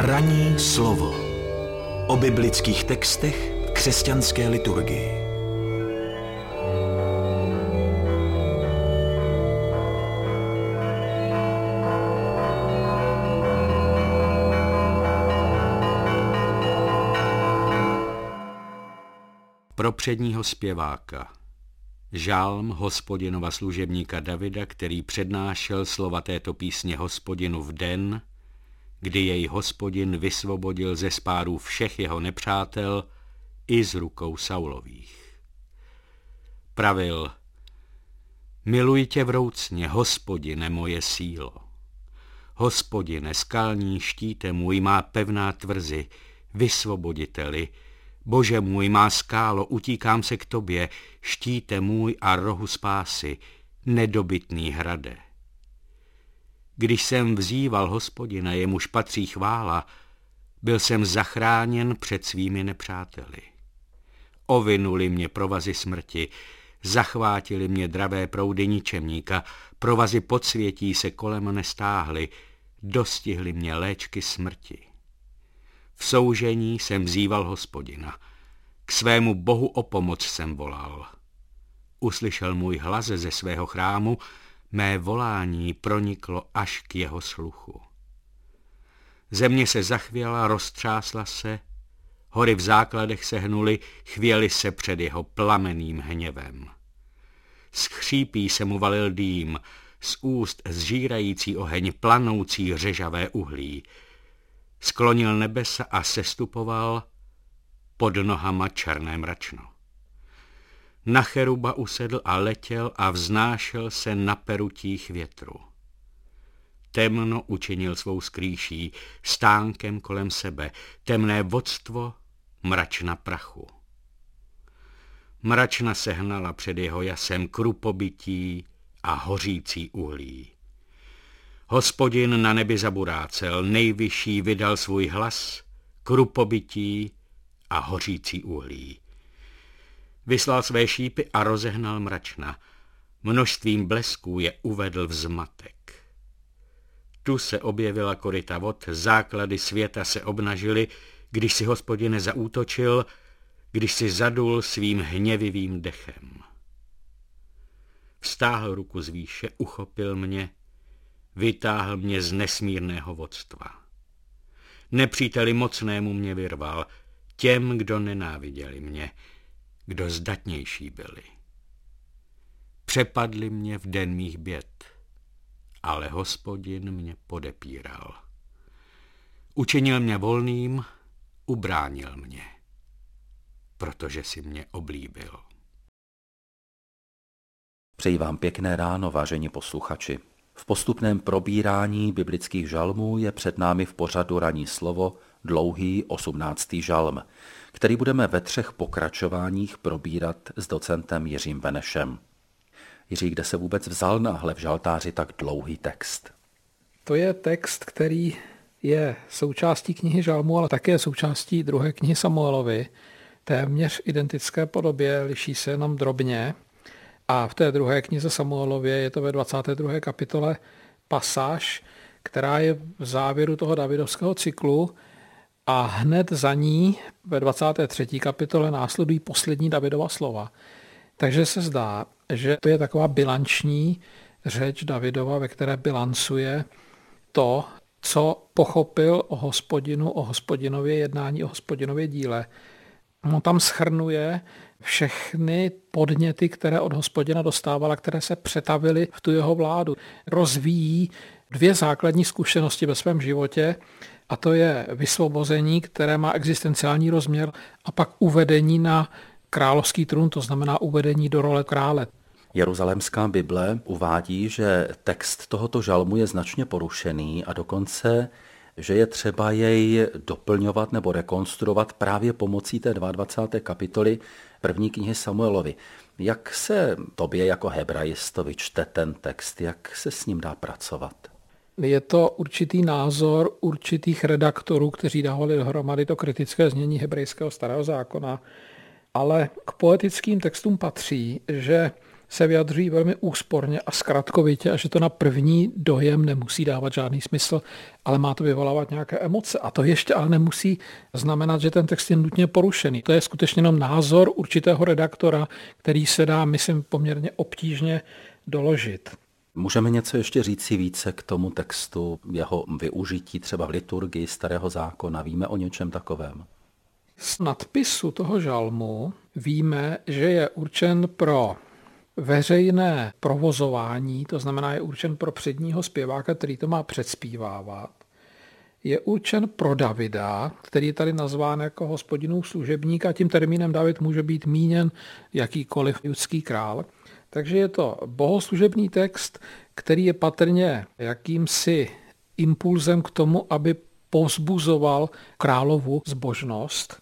Ranní slovo o biblických textech v křesťanské liturgii. Pro předního zpěváka. Žálm Hospodinova služebníka Davida, který přednášel slova této písně Hospodinu v den, kdy jej Hospodin vysvobodil ze spárů všech jeho nepřátel i z rukou Saulových. Pravil: Miluji tě vroucně, Hospodine, moje sílo. Hospodine, skalní štíte můj, má pevná tvrzi, vysvoboditeli, Bože můj, má skálo, utíkám se k tobě, štíte můj a rohu spásy, nedobytný hrade. Když jsem vzýval Hospodina, jemuž patří chvála, byl jsem zachráněn před svými nepřáteli. Ovinuli mě provazy smrti, zachvátili mě dravé proudy ničemníka, provazy podsvětí se kolem nestáhly, dostihly mě léčky smrti. V soužení jsem vzýval Hospodina, k svému Bohu o pomoc jsem volal. Uslyšel můj hlas ze svého chrámu, mé volání proniklo až k jeho sluchu. Země se zachvěla, roztřásla se, hory v základech se hnuly, chvěly se před jeho plamenným hněvem. Z chřípí se mu valil dým, z úst zžírající oheň, planoucí řežavé uhlí. Sklonil nebesa a sestupoval, pod nohama černé mračno. Na cheruba usedl a letěl a vznášel se na perutích větru. Temno učinil svou skrýší, stánkem kolem sebe, temné vodstvo, mračna prachu. Mračna se hnala před jeho jasem, krupobytí a hořící uhlí. Hospodin na nebi zaburácel, nejvyšší vydal svůj hlas, krupobytí a hořící uhlí. Vyslal své šípy a rozehnal mračna. Množstvím blesků je uvedl v zmatek. Tu se objevila koryta vod, základy světa se obnažily, když si Hospodine zaútočil, když si zadul svým hněvivým dechem. Vztáhl ruku z výše, uchopil mě, vytáhl mě z nesmírného vodstva. Nepříteli mocnému mě vyrval, těm, kdo nenáviděli mě, kdo zdatnější byli. Přepadli mě v den mých běd, ale Hospodin mě podepíral. Učinil mě volným, ubránil mě, protože si mě oblíbil. Přeji vám pěkné ráno, vážení posluchači. V postupném probírání biblických žalmů je před námi v pořadu Ranní slovo dlouhý 18. žalm, který budeme ve 3 pokračováních probírat s docentem Jiřím Benešem. Jiří, kde se vůbec vzal náhle v žaltáři tak dlouhý text? To je text, který je součástí knihy žalmu, ale také součástí druhé knihy Samuelovy. Téměř v identické podobě, liší se jenom drobně. A v té druhé knize Samuelově je to ve 22. kapitole pasáž, která je v závěru toho davidovského cyklu, a hned za ní ve 23. kapitole následují poslední Davidova slova. Takže se zdá, že to je taková bilanční řeč Davidova, ve které bilancuje to, co pochopil o Hospodinu, o Hospodinově jednání, o Hospodinově díle. On tam shrnuje všechny podněty, které od Hospodina dostávala, které se přetavily v tu jeho vládu. Rozvíjí 2 základní zkušenosti ve svém životě, a to je vysvobození, které má existenciální rozměr, a pak uvedení na královský trůn, to znamená uvedení do role krále. Jeruzalémská Bible uvádí, že text tohoto žalmu je značně porušený a dokonce, že je třeba jej doplňovat nebo rekonstruovat právě pomocí té 22. kapitoly první knihy Samuelovy. Jak se tobě jako hebrajistovi čte ten text, jak se s ním dá pracovat? Je to určitý názor určitých redaktorů, kteří dávali dohromady to kritické znění hebrejského starého zákona, ale k poetickým textům patří, že se vyjadřují velmi úsporně a zkratkovitě a že to na první dojem nemusí dávat žádný smysl, ale má to vyvolávat nějaké emoce. A to ještě ale nemusí znamenat, že ten text je nutně porušený. To je skutečně jenom názor určitého redaktora, který se dá, myslím, poměrně obtížně doložit. Můžeme něco ještě říci více k tomu textu, jeho využití třeba v liturgii Starého zákona? Víme o něčem takovém? Z nadpisu toho žalmu víme, že je určen pro veřejné provozování, to znamená je určen pro předního zpěváka, který to má předspívávat. Je určen pro Davida, který je tady nazván jako Hospodinův služebník a tím termínem David může být míněn jakýkoliv judský král. Takže je to bohoslužebný text, který je patrně jakýmsi impulzem k tomu, aby povzbuzoval královu zbožnost.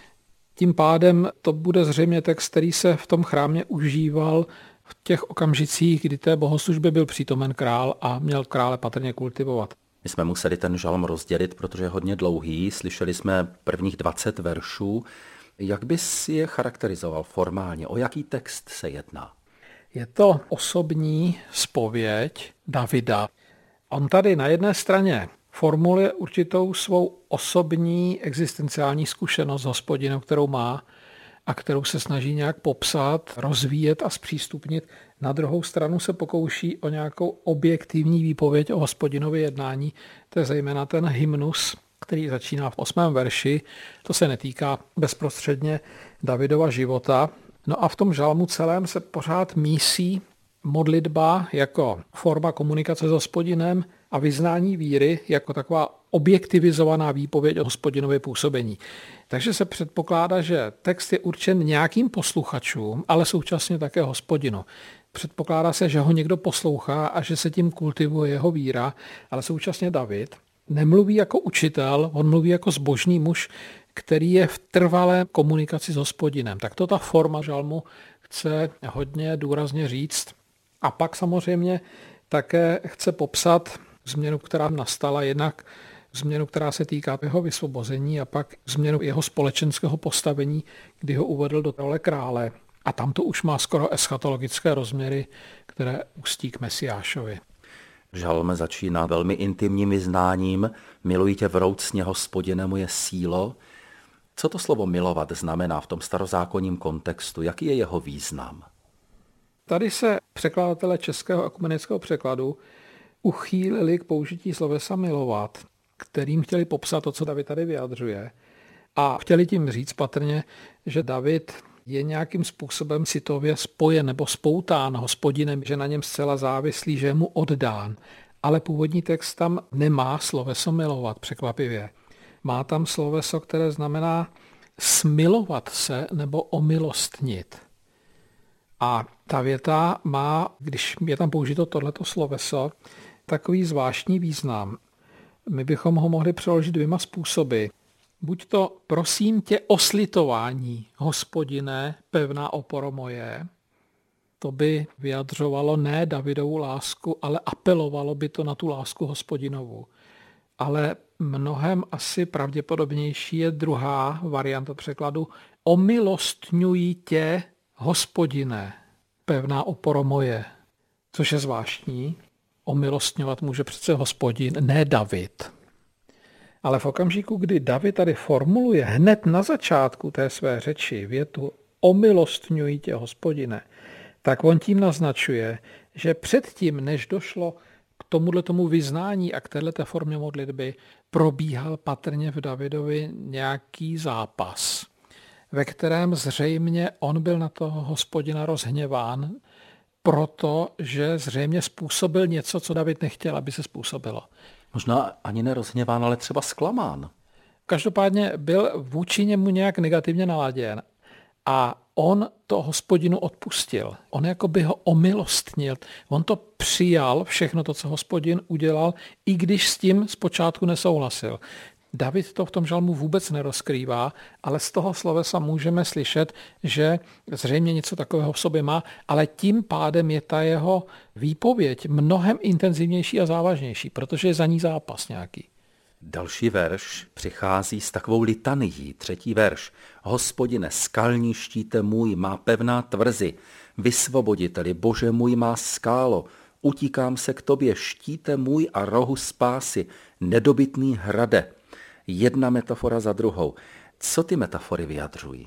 Tím pádem to bude zřejmě text, který se v tom chrámě užíval v těch okamžicích, kdy té bohoslužbě byl přítomen král a měl krále patrně kultivovat. My jsme museli ten žalm rozdělit, protože je hodně dlouhý. Slyšeli jsme prvních 20 veršů. Jak bys je charakterizoval formálně? O jaký text se jedná? Je to osobní zpověď Davida. On tady na jedné straně formuluje určitou svou osobní existenciální zkušenost s Hospodinem, kterou má a kterou se snaží nějak popsat, rozvíjet a zpřístupnit. Na druhou stranu se pokouší o nějakou objektivní výpověď o Hospodinově jednání. To je zejména ten hymnus, který začíná v 8. verši. To se netýká bezprostředně Davidova života. No a v tom žalmu celém se pořád mísí modlitba jako forma komunikace s Hospodinem a vyznání víry jako taková objektivizovaná výpověď o Hospodinově působení. Takže se předpokládá, že text je určen nějakým posluchačům, ale současně také Hospodinu. Předpokládá se, že ho někdo poslouchá a že se tím kultivuje jeho víra, ale současně David nemluví jako učitel, on mluví jako zbožný muž, který je v trvalé komunikaci s Hospodinem. Tak to ta forma žalmu chce hodně důrazně říct. A pak samozřejmě také chce popsat změnu, která nastala, jednak změnu, která se týká jeho vysvobození a pak změnu jeho společenského postavení, kdy ho uvedl do role krále. A tam to už má skoro eschatologické rozměry, které ústí k Mesiášovi. Žalm začíná velmi intimním vyznáním. Miluji tě vroucně, Hospodine, moje sílo. Co to slovo milovat znamená v tom starozákonním kontextu? Jaký je jeho význam? Tady se překladatelé českého ekumenického překladu uchýlili k použití slovesa milovat, kterým chtěli popsat to, co David tady vyjadřuje. A chtěli tím říct patrně, že David je nějakým způsobem citově spojen nebo spoután Hospodinem, že na něm zcela závislý, že je mu oddán. Ale původní text tam nemá sloveso milovat, překvapivě. Má tam sloveso, které znamená smilovat se nebo omilostnit. A ta věta má, když je tam použito tohleto sloveso, takový zvláštní význam. My bychom ho mohli přeložit 2 způsoby. Buď to prosím tě o slitování, Hospodine, pevná oporo moje. To by vyjadřovalo ne Davidovu lásku, ale apelovalo by to na tu lásku Hospodinovu. Ale mnohem asi pravděpodobnější je druhá varianta překladu. Omilostňuji tě, Hospodine, pevná oporo moje. Což je zvláštní. Omilostňovat může přece Hospodin, ne David. Ale v okamžiku, kdy David tady formuluje hned na začátku té své řeči větu omilostňuji tě, Hospodine, tak on tím naznačuje, že předtím, než došlo k tomuto vyznání a k této formě modlitby, probíhal patrně v Davidovi nějaký zápas, ve kterém zřejmě on byl na toho Hospodina rozhněván, protože zřejmě způsobil něco, co David nechtěl, aby se způsobilo. Možná ani nerozhněván, ale třeba zklamán. Každopádně byl vůči němu nějak negativně naladěn a on to Hospodinu odpustil. On jako by ho omilostnil. On to přijal, všechno to, co Hospodin udělal, i když s tím zpočátku nesouhlasil. David to v tom žalmu vůbec nerozkrývá, ale z toho slovesa můžeme slyšet, že zřejmě něco takového v sobě má, ale tím pádem je ta jeho výpověď mnohem intenzivnější a závažnější, protože je za ní zápas nějaký. Další verš přichází s takovou litanií. 3. verš. Hospodine, skalní štíte můj, má pevná tvrzi. Vysvoboditeli, Bože můj, má skálo. Utíkám se k tobě, štíte můj a rohu spásy. Nedobytný hrade. Jedna metafora za druhou. Co ty metafory vyjadřují?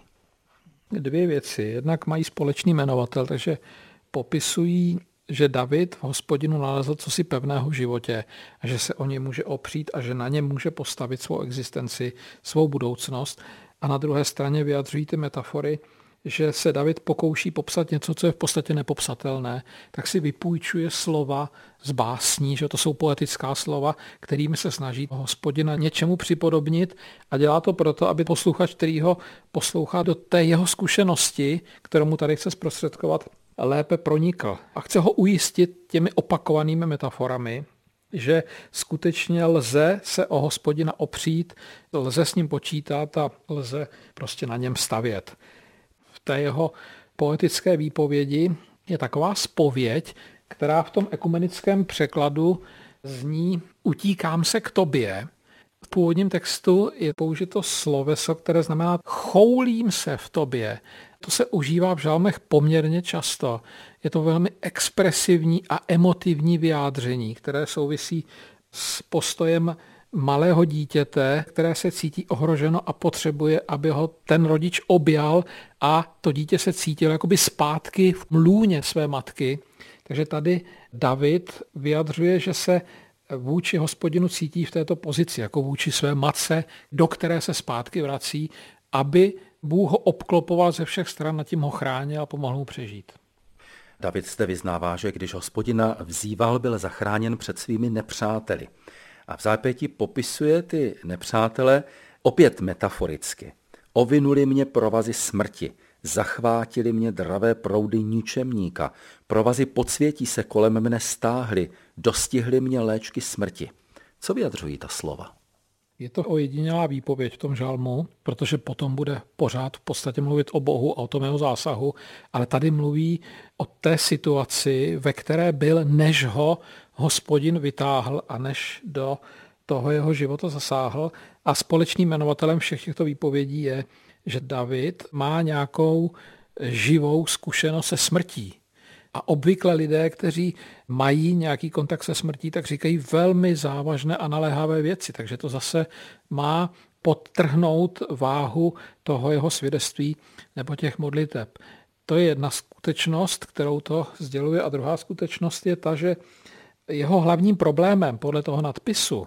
2 věci. Jednak mají společný jmenovatel, takže popisují, že David v Hospodinu nalezl cosi pevného v životě a že se o něj může opřít a že na něm může postavit svou existenci, svou budoucnost. A na druhé straně vyjadřují ty metafory, že se David pokouší popsat něco, co je v podstatě nepopsatelné, tak si vypůjčuje slova z básní, že to jsou poetická slova, kterými se snaží Hospodina něčemu připodobnit a dělá to proto, aby posluchač, který ho poslouchá do té jeho zkušenosti, kterou mu tady chce zprostředkovat, lépe pronikl. A chce ho ujistit těmi opakovanými metaforami, že skutečně lze se o Hospodina opřít, lze s ním počítat a lze prostě na něm stavět. V té jeho poetické výpovědi je taková zpověď, která v tom ekumenickém překladu zní utíkám se k tobě. V původním textu je použito sloveso, které znamená choulím se v tobě. To se užívá v žalmech poměrně často. Je to velmi expresivní a emotivní vyjádření, které souvisí s postojem malého dítěte, které se cítí ohroženo a potřebuje, aby ho ten rodič objal a to dítě se cítilo jakoby zpátky v lůně své matky. Takže tady David vyjadřuje, že se vůči Hospodinu cítí v této pozici, jako vůči své matce, do které se zpátky vrací, aby Bůh ho obklopoval ze všech stran, nad tím ho chránil a pomohl mu přežít. David zde vyznává, že když Hospodina vzýval, byl zachráněn před svými nepřáteli. A v zápětí popisuje ty nepřátele opět metaforicky. Ovinuli mě provazy smrti, zachvátili mě dravé proudy ničemníka, provazy podsvětí se kolem mne stáhly, dostihly mě léčky smrti. Co vyjadřují ta slova? Je to ojedinělá výpověď v tom žalmu, protože potom bude pořád v podstatě mluvit o Bohu a o tom jeho zásahu, ale tady mluví o té situaci, ve které byl, než ho Hospodin vytáhl a než do toho jeho života zasáhl. A společným jmenovatelem všech těchto výpovědí je, že David má nějakou živou zkušenost se smrtí. A obvykle lidé, kteří mají nějaký kontakt se smrtí, tak říkají velmi závažné a naléhavé věci. Takže to zase má podtrhnout váhu toho jeho svědectví nebo těch modliteb. To je jedna skutečnost, kterou to sděluje. A druhá skutečnost je ta, že jeho hlavním problémem podle toho nadpisu,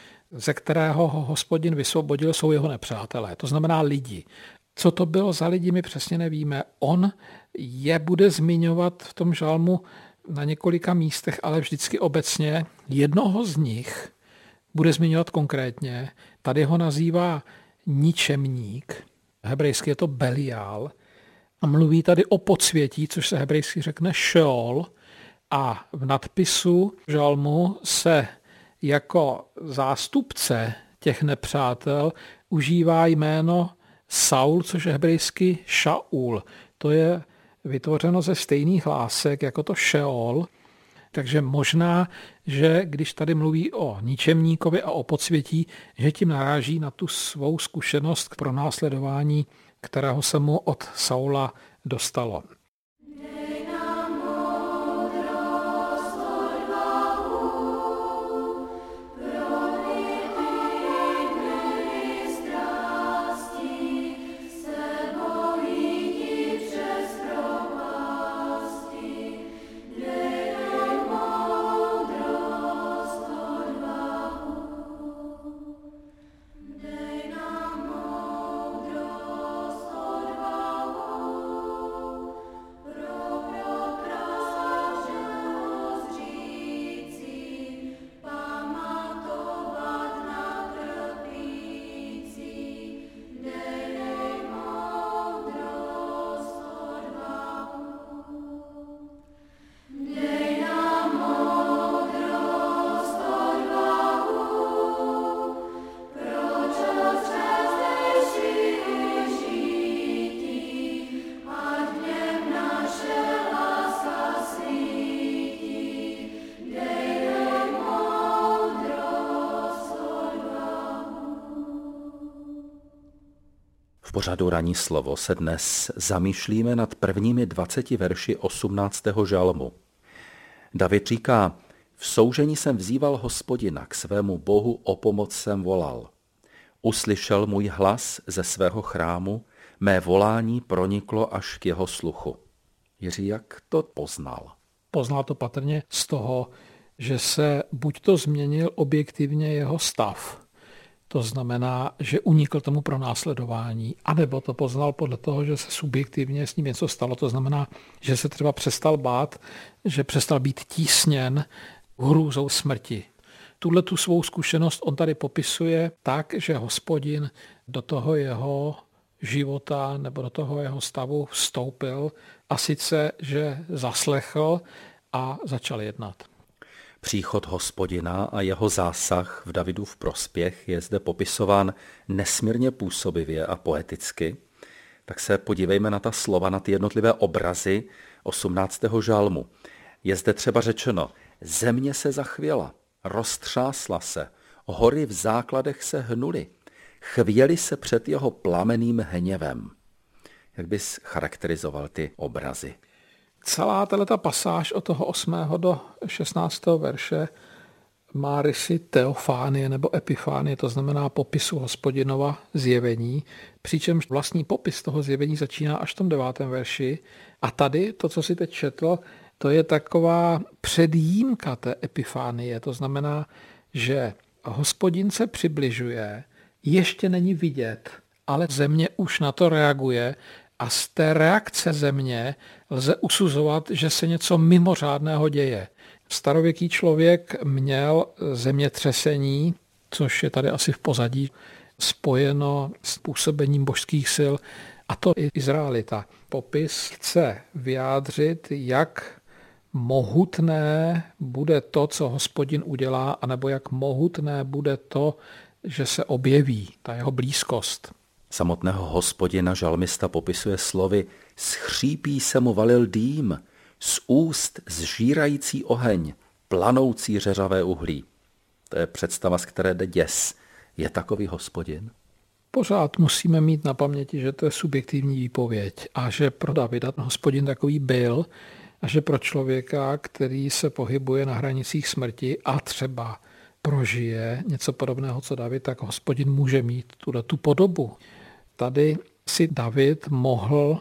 ze kterého ho Hospodin vysvobodil, jsou jeho nepřátelé. To znamená lidi. Co to bylo za lidi, my přesně nevíme. On je bude zmiňovat v tom žalmu na několika místech, ale vždycky obecně. Jednoho z nich bude zmiňovat konkrétně. Tady ho nazývá ničemník. Hebrejsky je to Belial. A mluví tady o podsvětí, což se hebrejsky řekne Šeol. A v nadpisu žalmu se jako zástupce těch nepřátel užívá jméno Saul, což je hebrejsky Šaul. To je vytvořeno ze stejných hlásek jako to Šeol. Takže možná, že když tady mluví o ničemníkovi a o podsvětí, že tím naráží na tu svou zkušenost k pronásledování, kterého se mu od Saula dostalo. pořadu Ranní slovo se dnes zamýšlíme nad prvními 20 verši 18. žalmu. David říká: v soužení jsem vzýval Hospodina, k svému Bohu o pomoc jsem volal. Uslyšel můj hlas ze svého chrámu, mé volání proniklo až k jeho sluchu. Jiří, jak to poznal? Poznal to patrně z toho, že se buď to změnil objektivně jeho stav, to znamená, že unikl tomu pronásledování, anebo to poznal podle toho, že se subjektivně s ním něco stalo, to znamená, že se třeba přestal bát, že přestal být tísněn hrůzou smrti. Tuhle tu svou zkušenost on tady popisuje tak, že Hospodin do toho jeho života nebo do toho jeho stavu vstoupil a sice, že zaslechl a začal jednat. Příchod Hospodina a jeho zásah v Davidův prospěch je zde popisován nesmírně působivě a poeticky. Tak se podívejme na ta slova, na ty jednotlivé obrazy 18. žalmu. Je zde třeba řečeno: země se zachvěla, roztřásla se, hory v základech se hnuly, chvěly se před jeho plameným hněvem. Jak bys charakterizoval ty obrazy? Celá tato pasáž od toho 8. do 16. verše má rysy teofánie nebo epifánie, to znamená popisu Hospodinova zjevení, přičemž vlastní popis toho zjevení začíná až v tom 9. verši. A tady, to, co si teď četl, to je taková předjímka té epifánie, to znamená, že Hospodin se přibližuje, ještě není vidět, ale země už na to reaguje a z té reakce země lze usuzovat, že se něco mimořádného děje. Starověký člověk měl zemětřesení, což je tady asi v pozadí, spojeno s působením božských sil, a to i Izraelita. Popis chce vyjádřit, jak mohutné bude to, co Hospodin udělá, anebo jak mohutné bude to, že se objeví, ta jeho blízkost. Samotného Hospodina žalmista popisuje slovy: schřípí se mu valil dým, z úst zžírající oheň, planoucí řeřavé uhlí. To je představa, z které jde děs. Je takový Hospodin? Pořád musíme mít na paměti, že to je subjektivní výpověď a že pro Davida Hospodin takový byl a že pro člověka, který se pohybuje na hranicích smrti a třeba prožije něco podobného, co David, tak Hospodin může mít tu podobu. Tady si David mohl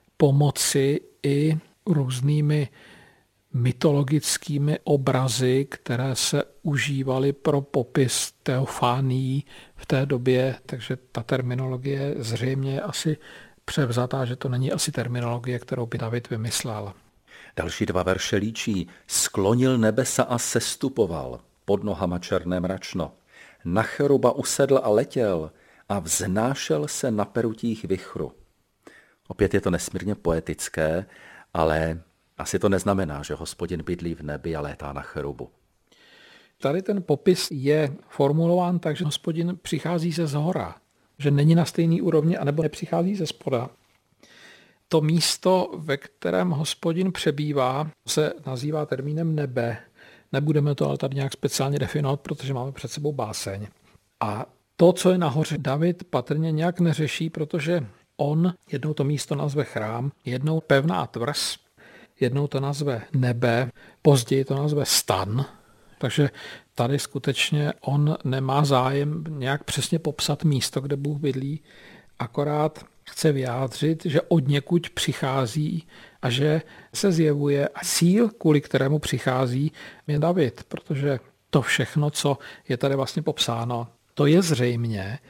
pomoci i různými mytologickými obrazy, které se užívaly pro popis teofánií v té době, takže ta terminologie zřejmě je asi převzatá, že to není asi terminologie, kterou by David vymyslel. Další 2 verše líčí: sklonil nebesa a sestupoval, pod nohama černé mračno. Na cheruba usedl a letěl a vznášel se na perutích vichru. Opět je to nesmírně poetické, ale asi to neznamená, že Hospodin bydlí v nebi a létá na cherubu. Tady ten popis je formulován tak, že Hospodin přichází ze zhora, že není na stejný úrovni anebo nepřichází ze spoda. To místo, ve kterém Hospodin přebývá, se nazývá termínem nebe. Nebudeme to ale tady nějak speciálně definovat, protože máme před sebou báseň. A to, co je nahoře, David patrně nějak neřeší, protože on jednou to místo nazve chrám, jednou pevná tvrz, jednou to nazve nebe, později to nazve stan. Takže tady skutečně on nemá zájem nějak přesně popsat místo, kde Bůh bydlí, akorát chce vyjádřit, že odněkud přichází a že se zjevuje a cíl, kvůli kterému přichází, je David, protože to všechno, co je tady vlastně popsáno, to je zřejmě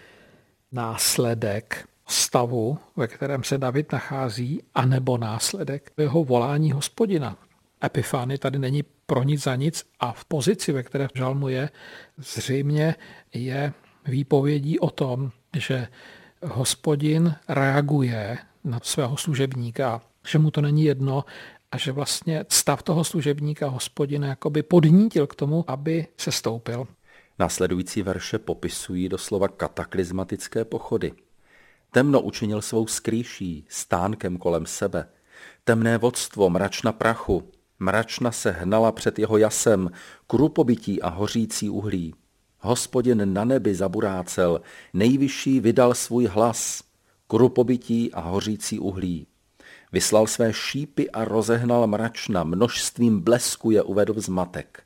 následek stavu, ve kterém se David nachází, anebo následek jeho volání Hospodina. Epifánie tady není pro nic za nic a v pozici, ve které v žalmu je, zřejmě je výpovědí o tom, že Hospodin reaguje na svého služebníka, že mu to není jedno a že vlastně stav toho služebníka Hospodina jakoby podnítil k tomu, aby se stoupil. Následující verše popisují doslova kataklizmatické pochody. Temno učinil svou skrýší, stánkem kolem sebe. Temné vodstvo, mračna prachu, mračna se hnala před jeho jasem, krupobytí a hořící uhlí. Hospodin na nebi zaburácel, nejvyšší vydal svůj hlas. krupobytí a hořící uhlí. Vyslal své šípy a rozehnal mračna, množstvím blesku je uvedl v zmatek.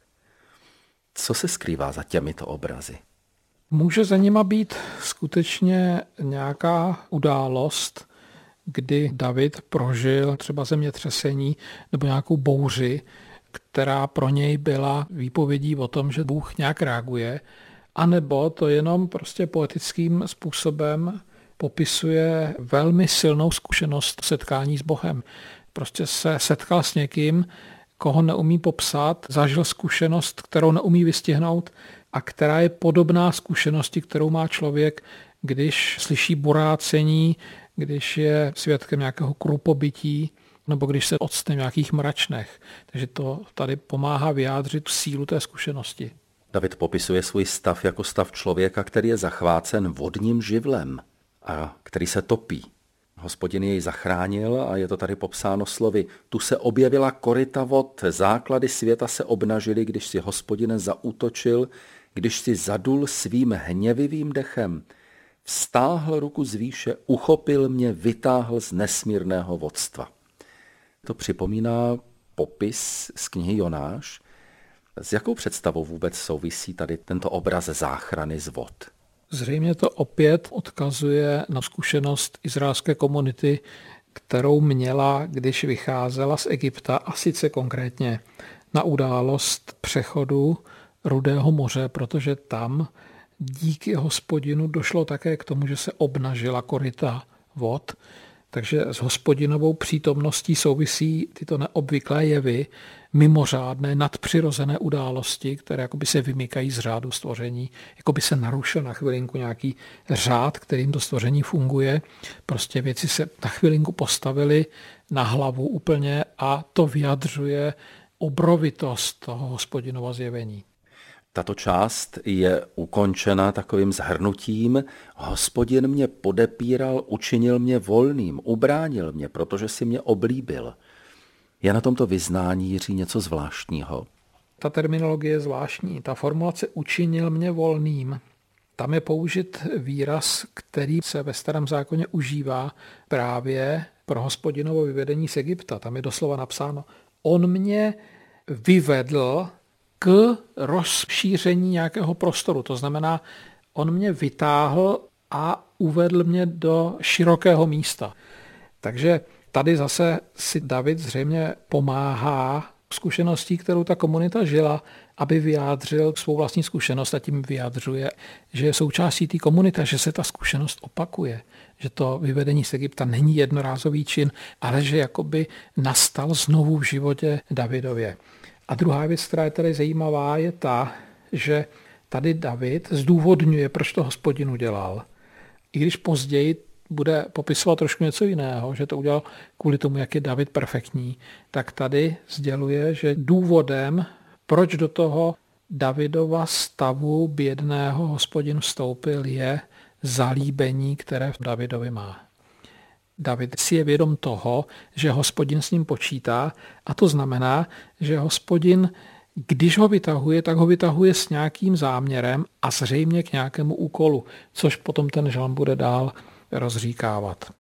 Co se skrývá za těmito obrazy? Může za nima být skutečně nějaká událost, kdy David prožil třeba zemětřesení nebo nějakou bouři, která pro něj byla výpovědí o tom, že Bůh nějak reaguje, anebo to jenom prostě poetickým způsobem popisuje velmi silnou zkušenost setkání s Bohem. Prostě se setkal s někým, koho neumí popsat, zažil zkušenost, kterou neumí vystihnout a která je podobná zkušenosti, kterou má člověk, když slyší borácení, když je svědkem nějakého krupobytí nebo když se octne v nějakých mračnech. Takže to tady pomáhá vyjádřit sílu té zkušenosti. David popisuje svůj stav jako stav člověka, který je zachvácen vodním živlem a který se topí. Hospodin jej zachránil a je to tady popsáno slovy: tu se objevila koryta vod, základy světa se obnažily, když si Hospodin zaútočil, když si zadul svým hněvivým dechem. Vztáhl ruku z výše, uchopil mě, vytáhl z nesmírného vodstva. To připomíná popis z knihy Jonáš. S jakou představou vůbec souvisí tady tento obraz záchrany z vod? Zřejmě to opět odkazuje na zkušenost izraelské komunity, kterou měla, když vycházela z Egypta, a sice konkrétně na událost přechodu Rudého moře, protože tam díky Hospodinu došlo také k tomu, že se obnažila koryta vod, takže s Hospodinovou přítomností souvisí tyto neobvyklé jevy, mimořádné, nadpřirozené události, které jakoby se vymykají z řádu stvoření, jakoby se narušil na chvilinku nějaký řád, kterým to stvoření funguje. Prostě věci se na chvilinku postavily na hlavu úplně a to vyjadřuje obrovitost toho Hospodinova zjevení. Tato část je ukončena takovým shrnutím: Hospodin mě podepíral, učinil mě volným, ubránil mě, protože si mě oblíbil. Je na tomto vyznání, Jiří, něco zvláštního? Ta terminologie je zvláštní. Ta formulace učinil mě volným, tam je použit výraz, který se ve Starém zákoně užívá právě pro Hospodinovo vyvedení z Egypta. Tam je doslova napsáno: on mě vyvedl k rozšíření nějakého prostoru. To znamená, on mě vytáhl a uvedl mě do širokého místa. Takže tady zase si David zřejmě pomáhá zkušeností, kterou ta komunita žila, aby vyjádřil svou vlastní zkušenost a tím vyjadřuje, že je součástí té komunity, že se ta zkušenost opakuje, že to vyvedení z Egypta není jednorázový čin, ale že jakoby nastal znovu v životě Davidově. A druhá věc, která je tady zajímavá, je ta, že tady David zdůvodňuje, proč to Hospodin udělal. I když později bude popisovat trošku něco jiného, že to udělal kvůli tomu, jak je David perfektní, tak tady sděluje, že důvodem, proč do toho Davidova stavu bědného Hospodin vstoupil, je zalíbení, které v Davidovi má. David si je vědom toho, že Hospodin s ním počítá, a to znamená, že Hospodin, když ho vytahuje, tak ho vytahuje s nějakým záměrem a zřejmě k nějakému úkolu, což potom ten žalm bude dál rozříkávat.